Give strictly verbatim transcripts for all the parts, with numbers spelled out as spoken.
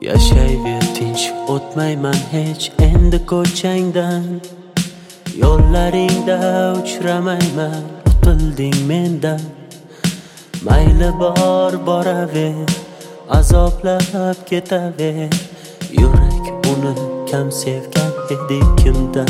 Yashayver tinch, o'tmayman hech endi ko'changdan. Yo'llaringda uchramayman, qutilding mendan. Mayli bor boraver, azoblab ketaver. Yurak uni kam sevgan edi kimdan.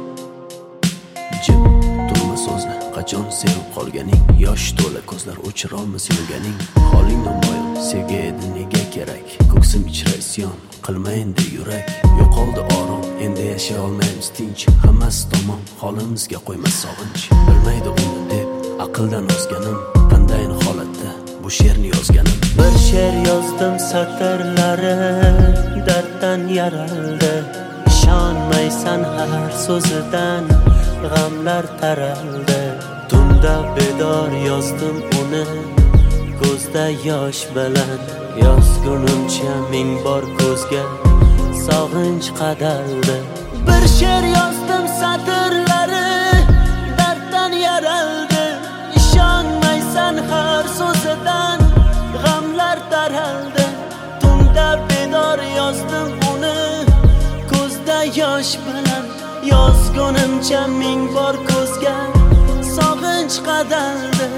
Jim turma so'zla, qachon sevib qolganing. Yosh to'la ko'zlar o'chirolmas yurganing. Holing namoyon, sevgi edi nega kerak. Ko'ksim ichra isyon, qilma endi yurak. Yo'qoldi orom, endi yashay olmaymiz tinch. Hammasi tamom, holimizga qo'ymas sog'inch. Bilmaydi uni deb aqldan ozganim. Qandayin holatda bu she'rni yozganim. Bir she'r yozdim satrlari darddan yaraldi. Ishonmaysan har so'zidan g'amlar taraldi. Tunda bedor yozdim uni ko'zda yosh bilan. Yozgunimcha ming bor ko'zga sog'inch qadaldi. Bir she'r yozdim satrlari darddan yaraldi. Ishonmaysan har so'zidan g'amlar taraldi. Tunda bedor yozdim uni ko'zda yosh bilan. Yozgunimcha ming bor ko'zga sog'inch qadaldi.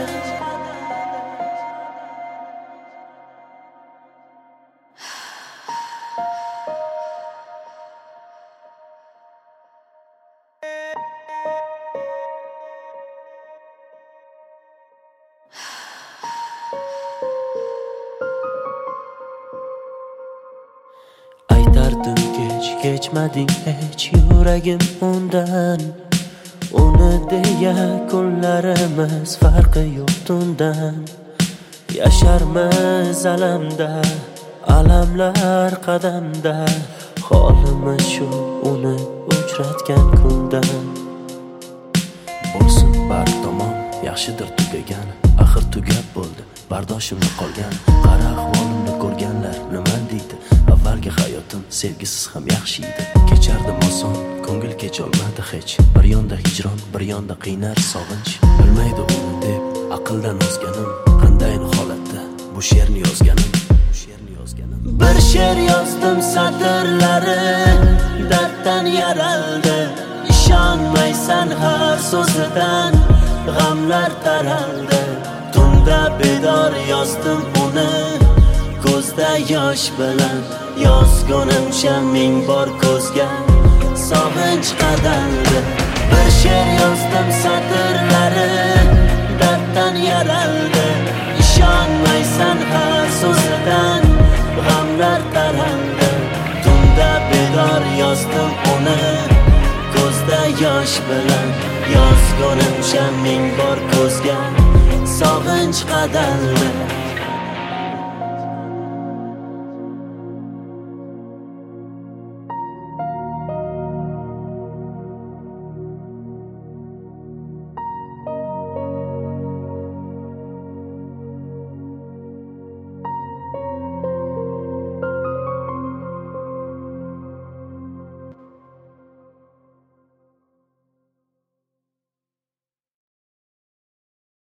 Aytardim kech, kechmading hech yuragim undan. Uni deya kunlarimiz farqi yo'q tundan. Yasharmiz alamda, alamlar qadamda. Holimiz shu uni uchratgan kundan. Bo'lsin barq tamom, yaxshidir tugagan. Axir tugab bo'ldi, bardoshimda qolgan. Qara ahvolimni ko'rganlar nima deydi? Avvalgi hayotim sevgisiz ham yaxshi edi. Kechardim oson, ko'ngil kecholmadi hech. Bir yonda hijron, bir yonda qiynar sog'inch. Bilmaydi uni deb aqldan ozganim. Qandayin holatda bu she'rni yozganim. Bu she'rni yozganim. Bir she'r yozdim satrlari darddan yaraldi. Ishonmaysan har so'zidan g'amlar taraldi. Tunda bedor yozdim uni ko'zda yosh bilan. Yozgunimcha ming bor ko'zga sog'inch qadaldi. Bir she'r yozdim satrlari darddan yaraldi. Ishonmaysan har so'zidan g'amlar taraldi. Tunda bedor yozdim uni ko'zda yosh bilan. Yozgunimcha ming bor ko'zga sog'inch qadaldi.